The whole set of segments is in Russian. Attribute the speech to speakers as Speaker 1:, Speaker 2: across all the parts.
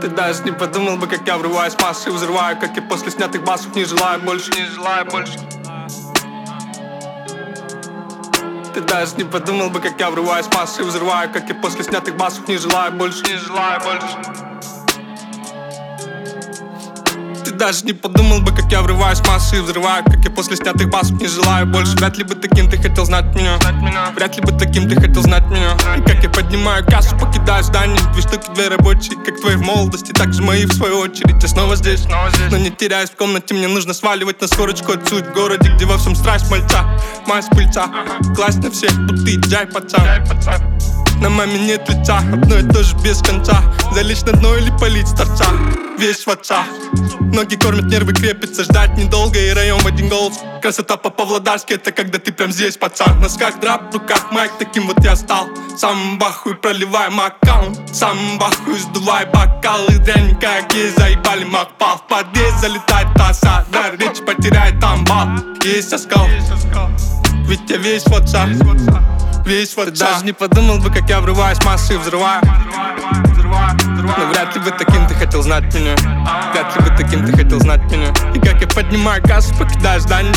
Speaker 1: Ты даже не подумал бы, как я врываюсь в массы и взрываю, как я после снятых басов не желаю больше. Ты даже не подумал бы, как я врываюсь в массы и взрываю, как я после снятых басов не желаю больше. Ты даже не подумал бы, как я врываюсь в массы и взрываю, как я после снятых басов не желаю больше. Вряд ли бы таким ты хотел знать меня. Вряд ли бы таким ты хотел знать меня. И как я поднимаю кассу, покидаю здание. 2 штуки, 2 рабочие, как твои в молодости, так же мои в свою очередь. Я снова здесь, но не теряюсь в комнате. Мне нужно сваливать на скорочку отсюда. В городе, где во всем страсть мальца, мазь пыльца. Класть на всех, будто и джай пацан. На маме нет лица, одно и то же без конца. Залечь на дно или полить с торца. Весь в отца. Ноги кормят, нервы крепятся. Ждать недолго и район в один голос. Красота по-павлодарски, это когда ты прям здесь, пацан. В носках драп, в руках майк, таким вот я стал. Сам бахуй, проливаем аккаунт. Сам бахуй, сдувай бокалы. Дрянь, как есть, заебали макпал. В подъезд залетает таса, да, речь потеряет амбал. Есть оскал, ведь я весь в отца. Весь вот. Ты даже не подумал бы, как я врываюсь в массы и взрываю. Но вряд ли бы таким ты хотел знать меня. Вряд ли бы таким ты хотел знать меня. И как я поднимаю кассу, покидаю здание.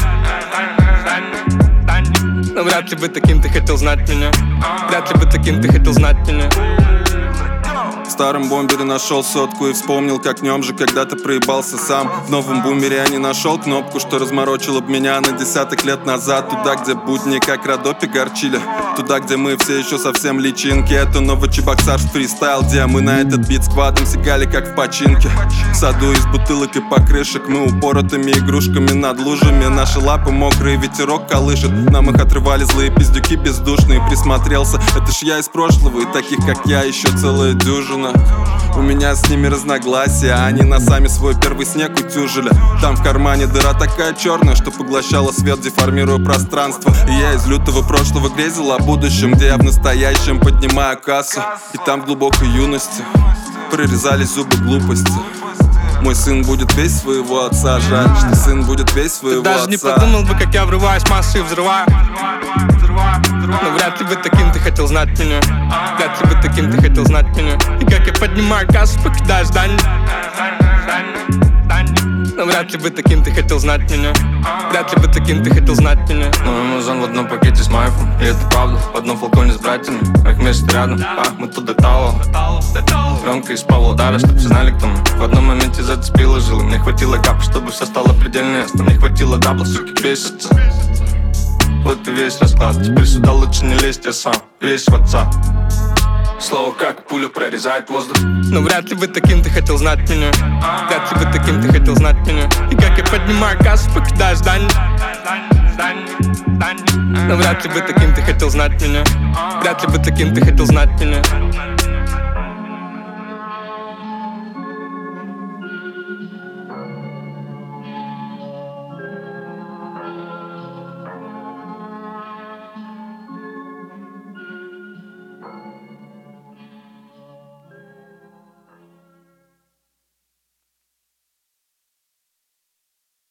Speaker 1: Но вряд ли бы таким ты хотел знать меня. Вряд ли бы таким ты хотел знать меня.
Speaker 2: В старом бомбере нашел сотку и вспомнил, как в нем же когда-то проебался сам. В новом бумере я не нашел кнопку, что разморочила б меня на десяток лет назад. Туда, где будни как Родопи горчили. Туда, где мы все еще совсем личинки. Это новочебоксарский фристайл, где мы на этот бит сквадом сигали как в починке. В саду из бутылок и покрышек мы упоротыми игрушками над лужами. Наши лапы мокрые, ветерок колышет. Нам их отрывали злые пиздюки бездушные. Присмотрелся, это ж я из прошлого. И таких, как я, еще целая дюжина. У меня с ними разногласия, они носами свой первый снег утюжили. Там в кармане дыра такая черная, что поглощала свет, деформируя пространство. И я из лютого прошлого грезил о будущем, где я в настоящем поднимаю кассу. И там в глубокой юности прорезались зубы глупости. Мой сын будет весь своего отца. Жаль, что сын будет весь своего отца.
Speaker 1: Ты даже не подумал бы, как я врываюсь в массы и взрываю. Но вряд ли бы таким ты хотел знать меня. Вряд ли бы таким ты хотел знать меня. И как я поднимаю кассу, покидаю здание. Но вряд ли бы таким ты хотел знать меня. Вряд ли бы таким ты хотел знать меня.
Speaker 3: Мой Амазон в одном пакете с майфом. И это правда, в одном флаконе с братьями. Их место рядом, мы тут детало. Пленка из Павлодара, чтоб все знали, кто мы. В одном моменте зацепила жилы. Мне хватило капа, чтобы все стало предельно ясно. Мне хватило дабла, суки, бесится. Вот и весь расклад. Теперь сюда лучше не лезть, я сам весь в отца. Слово как пуля прорезает воздух.
Speaker 1: Но вряд ли бы таким ты хотел знать меня. Вряд ли бы таким ты хотел знать меня. И как я поднимаю кассу, покидаю здание. Но вряд ли бы таким ты хотел знать меня. Вряд ли бы таким ты хотел знать меня.